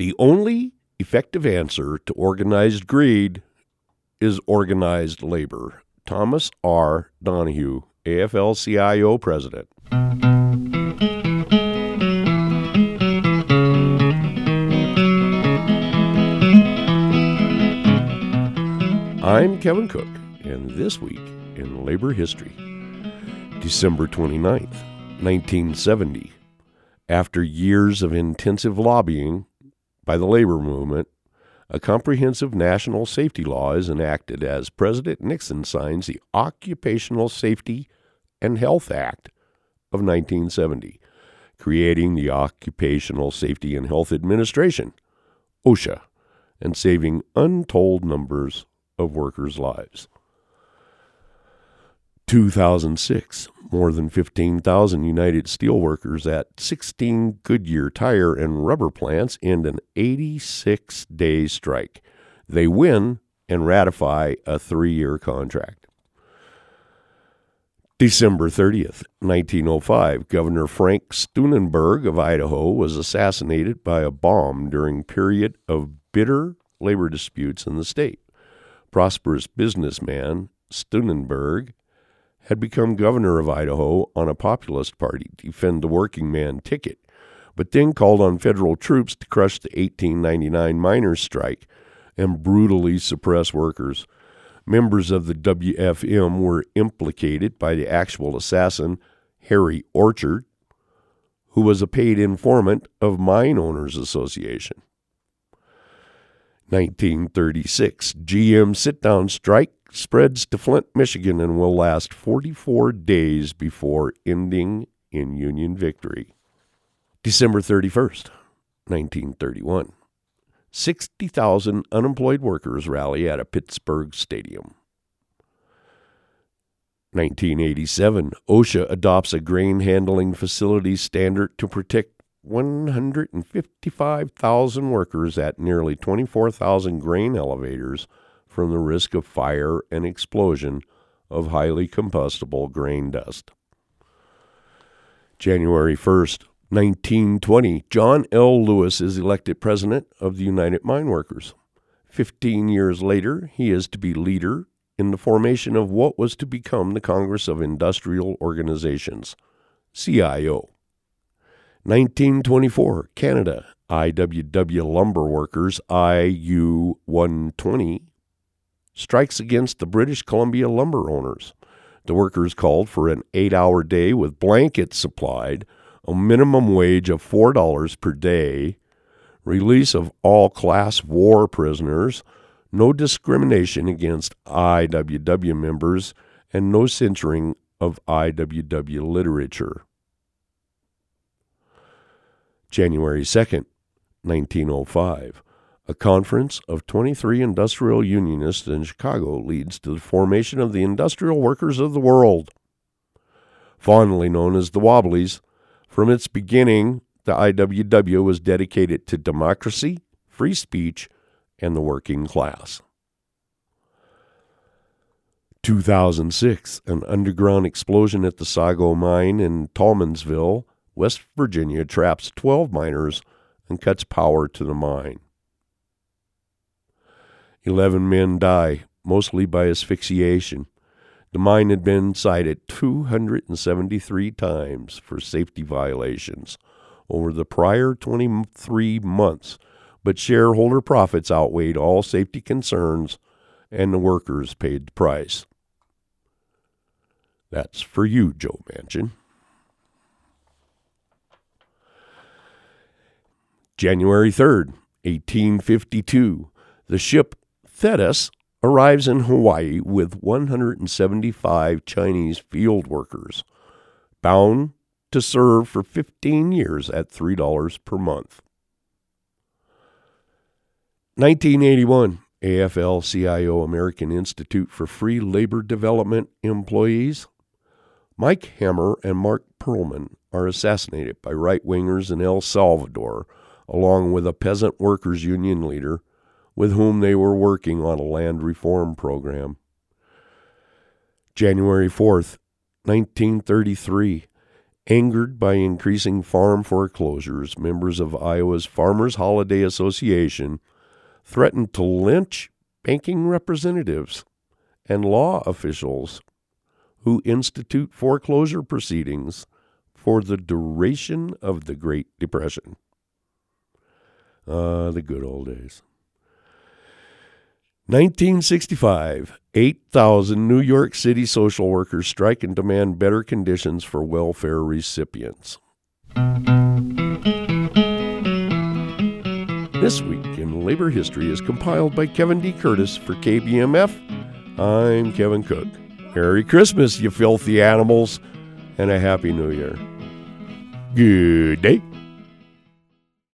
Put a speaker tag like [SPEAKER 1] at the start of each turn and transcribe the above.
[SPEAKER 1] The only effective answer to organized greed is organized labor. Thomas R. Donahue, AFL-CIO President. I'm Kevin Cook, and this week in Labor History, December 29th, 1970. After years of intensive lobbying by the labor movement, a comprehensive national safety law is enacted as President Nixon signs the Occupational Safety and Health Act of 1970, creating the Occupational Safety and Health Administration, OSHA, and saving untold numbers of workers' lives. 2006, more than 15,000 United Steelworkers at 16 Goodyear tire and rubber plants end an 86-day strike. They win and ratify a 3-year contract. December 30th, 1905, Governor Frank Steunenberg of Idaho was assassinated by a bomb during a period of bitter labor disputes in the state. Prosperous businessman Steunenberg had become governor of Idaho on a populist party defend the working man ticket, but then called on federal troops to crush the 1899 miners' strike and brutally suppress workers. Members of the WFM were implicated by the actual assassin, Harry Orchard, who was a paid informant of Mine Owners Association. 1936, GM sit-down strike spreads to Flint, Michigan, and will last 44 days before ending in Union victory. December 31st, 1931. 60,000 unemployed workers rally at a Pittsburgh stadium. 1987, OSHA adopts a grain handling facility standard to protect 155,000 workers at nearly 24,000 grain elevators from the risk of fire and explosion of highly combustible grain dust. January 1st, 1920, John L. Lewis is elected president of the United Mine Workers. 15 years later, he is to be leader in the formation of what was to become the Congress of Industrial Organizations, CIO. 1924, Canada, IWW Lumber Workers, IU 120, strikes against the British Columbia lumber owners. The workers called for an 8-hour day with blankets supplied, a minimum wage of $4 per day, release of all class war prisoners, no discrimination against IWW members, and no censoring of IWW literature. January 2nd, 1905. A conference of 23 industrial unionists in Chicago leads to the formation of the Industrial Workers of the World, fondly known as the Wobblies. From its beginning, the IWW was dedicated to democracy, free speech, and the working class. 2006, an underground explosion at the Sago mine in Tolmansville, West Virginia, traps 12 miners and cuts power to the mine. 11 men die, mostly by asphyxiation. The mine had been cited 273 times for safety violations over the prior 23 months, but shareholder profits outweighed all safety concerns, and the workers paid the price. That's for you, Joe Manchin. January 3rd, 1852, the ship Thetis arrives in Hawaii with 175 Chinese field workers, bound to serve for 15 years at $3 per month. 1981, AFL-CIO American Institute for Free Labor Development employees. Mike Hammer and Mark Perlman are assassinated by right-wingers in El Salvador, along with a peasant workers' union leader with whom they were working on a land reform program. January 4th, 1933, Angered by increasing farm foreclosures, members of Iowa's Farmers Holiday Association threatened to lynch banking representatives and law officials who institute foreclosure proceedings for the duration of the Great Depression. The good old days. 1965, 8,000 New York City social workers strike and demand better conditions for welfare recipients. This Week in Labor History is compiled by Kevin D. Curtis for KBMF. I'm Kevin Cook. Merry Christmas, you filthy animals, and a Happy New Year. Good day.